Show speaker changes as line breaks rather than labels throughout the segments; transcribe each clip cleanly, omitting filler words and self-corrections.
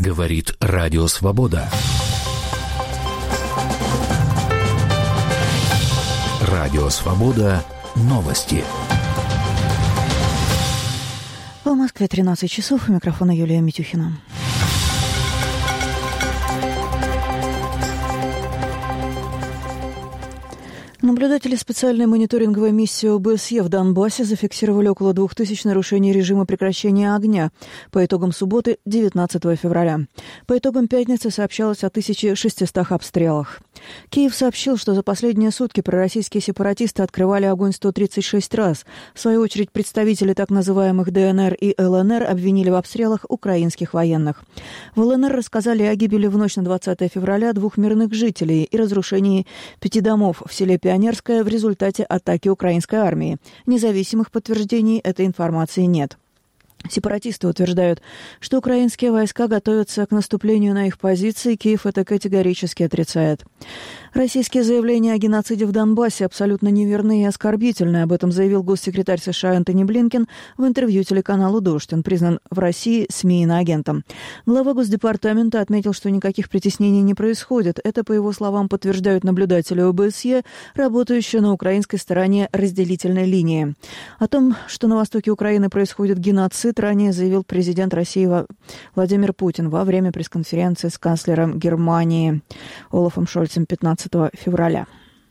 Говорит Радио Свобода. Радио Свобода. Новости.
В Москве 13 часов. У микрофона Юлия Митюхина. Наблюдатели специальной мониторинговой миссии ОБСЕ в Донбассе зафиксировали около 2000 нарушений режима прекращения огня по итогам субботы 19 февраля. По итогам пятницы сообщалось о 1600 обстрелах. Киев сообщил, что за последние сутки пророссийские сепаратисты открывали огонь 136 раз. В свою очередь, представители так называемых ДНР и ЛНР обвинили в обстрелах украинских военных. В ЛНР рассказали о гибели в ночь на 20 февраля 2 мирных жителей и разрушении 5 домов в селе Пионерское в результате атаки украинской армии. Независимых подтверждений этой информации нет. Сепаратисты утверждают, что украинские войска готовятся к наступлению на их позиции, Киев это категорически отрицает. Российские заявления о геноциде в Донбассе абсолютно неверны и оскорбительны. Об этом заявил госсекретарь США Энтони Блинкен в интервью телеканалу «Дождь». Он признан в России СМИ иноагентом. Глава Госдепартамента отметил, что никаких притеснений не происходит. Это, по его словам, подтверждают наблюдатели ОБСЕ, работающие на украинской стороне разделительной линии. О том, что на востоке Украины происходит геноцид, ранее заявил президент России Владимир Путин во время пресс-конференции с канцлером Германии Олафом Шольцем 15 февраля.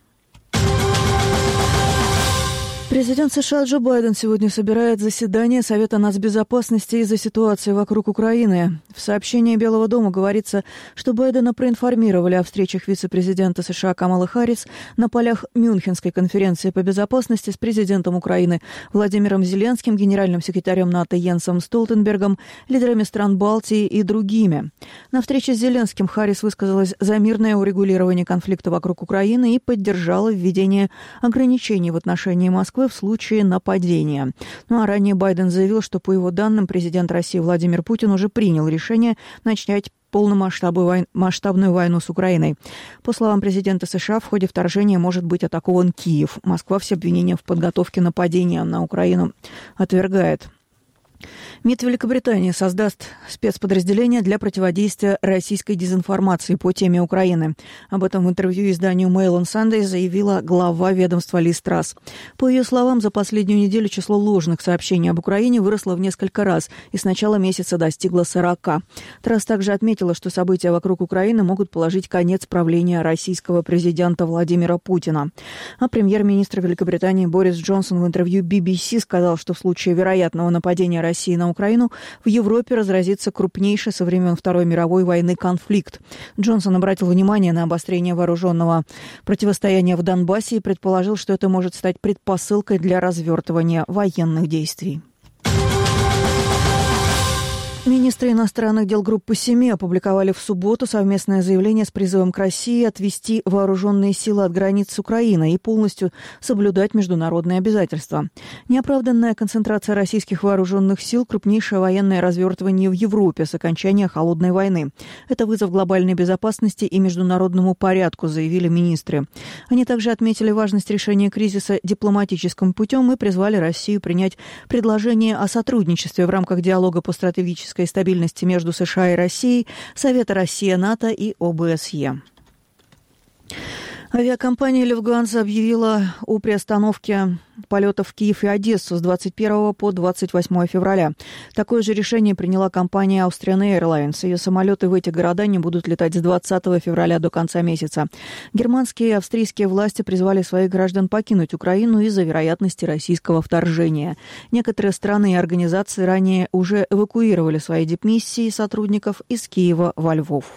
Президент США Джо Байден сегодня собирает заседание Совета нацбезопасности из-за ситуации вокруг Украины. В сообщении Белого дома говорится, что Байдена проинформировали о встречах вице-президента США Камалы Харрис на полях Мюнхенской конференции по безопасности с президентом Украины Владимиром Зеленским, генеральным секретарем НАТО Йенсом Столтенбергом, лидерами стран Балтии и другими. На встрече с Зеленским Харрис высказалась за мирное урегулирование конфликта вокруг Украины и поддержала введение ограничений в отношении Москвы в случае нападения. Ну а ранее Байден заявил, что, по его данным, президент России Владимир Путин уже принял решение начать полномасштабную войну с Украиной. По словам президента США, в ходе вторжения может быть атакован Киев. Москва все обвинения в подготовке нападения на Украину отвергает. МИД Великобритании создаст спецподразделение для противодействия российской дезинформации по теме Украины. Об этом в интервью изданию Mail on Sunday заявила глава ведомства Лиз Трасс. По ее словам, за последнюю неделю число ложных сообщений об Украине выросло в несколько раз и с начала месяца достигло 40. Трасс также отметила, что события вокруг Украины могут положить конец правления российского президента Владимира Путина. А премьер-министр Великобритании Борис Джонсон в интервью BBC сказал, что в случае вероятного нападения России на Украину в Европе разразится крупнейший со времен Второй мировой войны конфликт. Джонсон обратил внимание на обострение вооруженного противостояния в Донбассе и предположил, что это может стать предпосылкой для развертывания военных действий. Министры иностранных дел группы «Семи» опубликовали в субботу совместное заявление с призывом к России отвести вооруженные силы от границ с Украиной и полностью соблюдать международные обязательства. Неоправданная концентрация российских вооруженных сил – крупнейшее военное развертывание в Европе с окончания Холодной войны. Это вызов глобальной безопасности и международному порядку, заявили министры. Они также отметили важность решения кризиса дипломатическим путем и призвали Россию принять предложение о сотрудничестве в рамках диалога по стратегической стабильности между США и Россией, Совета Россия-НАТО и ОБСЕ. Авиакомпания «Люфтганза» объявила о приостановке полетов в Киев и Одессу с 21 по 28 февраля. Такое же решение приняла компания Austrian Airlines. Ее самолеты в эти города не будут летать с 20 февраля до конца месяца. Германские и австрийские власти призвали своих граждан покинуть Украину из-за вероятности российского вторжения. Некоторые страны и организации ранее уже эвакуировали свои дипмиссии сотрудников из Киева во Львов.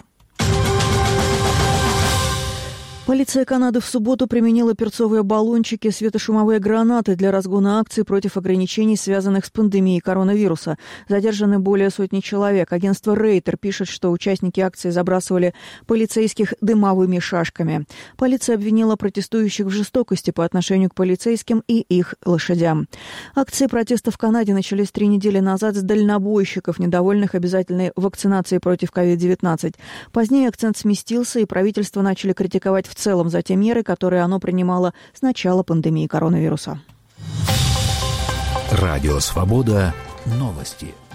Полиция Канады в субботу применила перцовые баллончики, светошумовые гранаты для разгона акций против ограничений, связанных с пандемией коронавируса. Задержаны более сотни человек. Агентство Рейтер пишет, что участники акции забрасывали полицейских дымовыми шашками. Полиция обвинила протестующих в жестокости по отношению к полицейским и их лошадям. Акции протеста в Канаде начались 3 недели назад с дальнобойщиков, недовольных обязательной вакцинацией против COVID-19. Позднее акцент сместился, и правительство начали критиковать в целом за те меры, которые оно принимало с начала пандемии коронавируса.
Радио «Свобода». Новости.